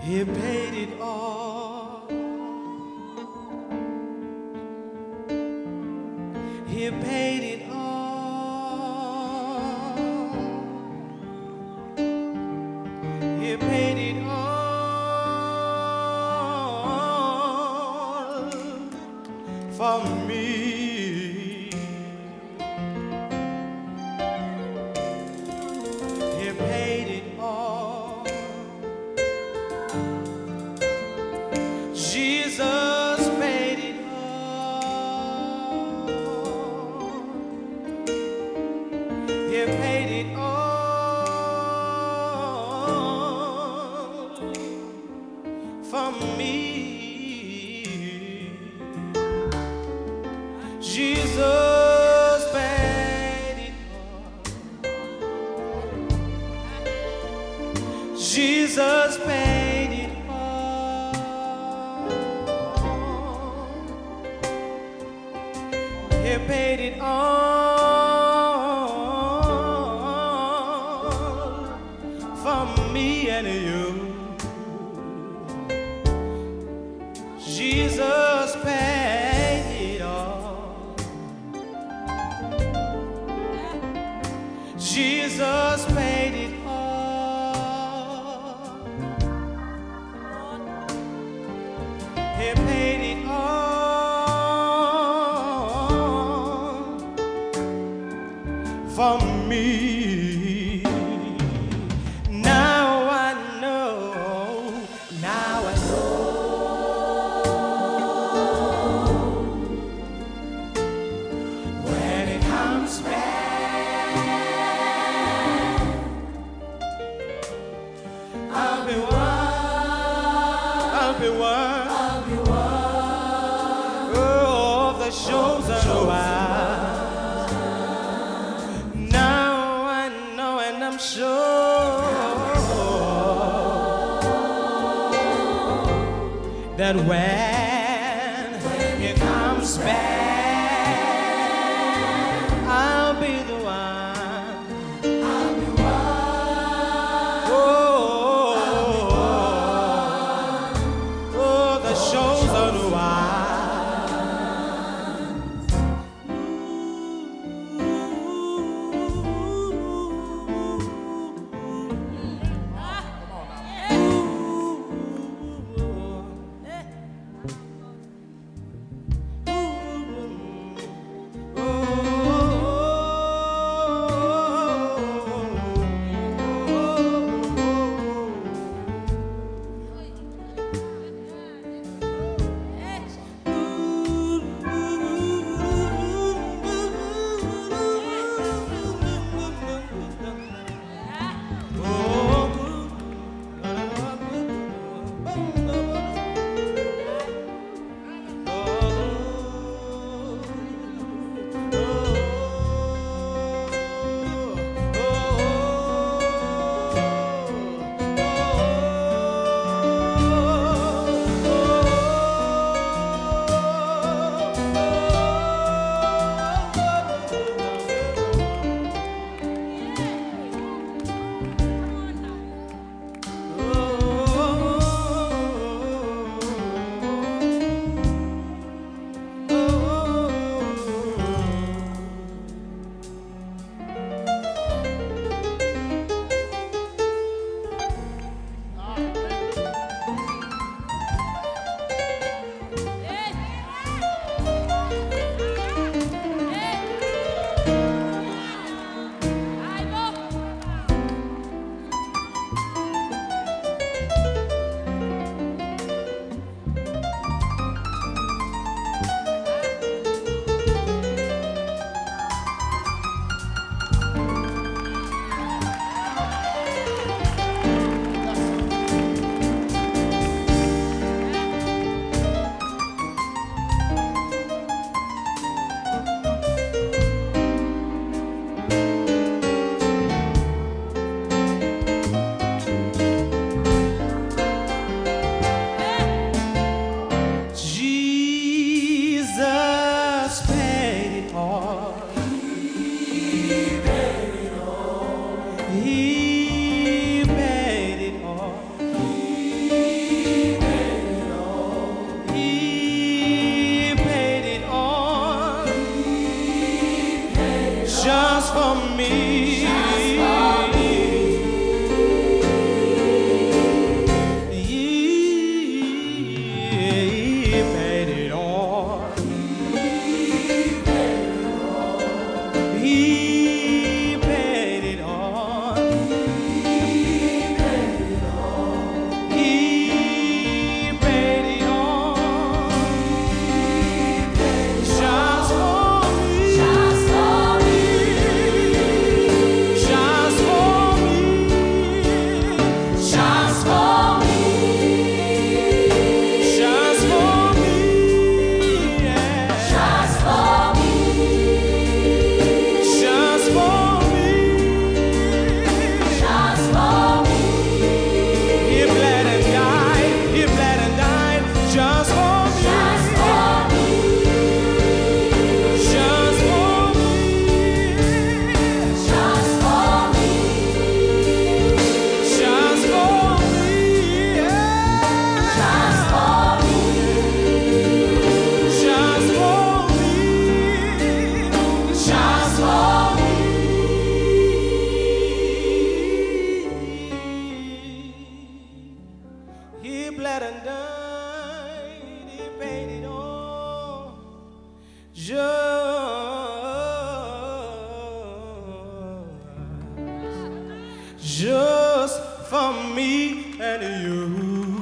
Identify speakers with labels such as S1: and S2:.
S1: He paid it all. He paid it all. He paid it all for me. He paid it all. Jesus paid it all. He paid it all for me. Jesus paid it all. Jesus paid it all. He paid it all for me and you. Jesus paid it all. Jesus paid it all. He paid it all for me. Now I know. Now I know. When it comes back, I'll be one. I'll be one. I'll be one. Oh, of the chosen one. Now I know and I'm sure that when it comes back, I'll be the one. I'll be one. Oh, the chosen one. just for me. He paid it all. He paid it all. He paid it all. Just for me. Just for me. Just for me. Just for me. Just for me. Yeah. Just for me. Just for me. Just for me. He bled and died. He bled and died. Just for me. Just for me. Just for me. Just for me. Just for me. Yeah. Just for me. Just for me. Just for me. He bled and died. He paid it all. Just for me and you.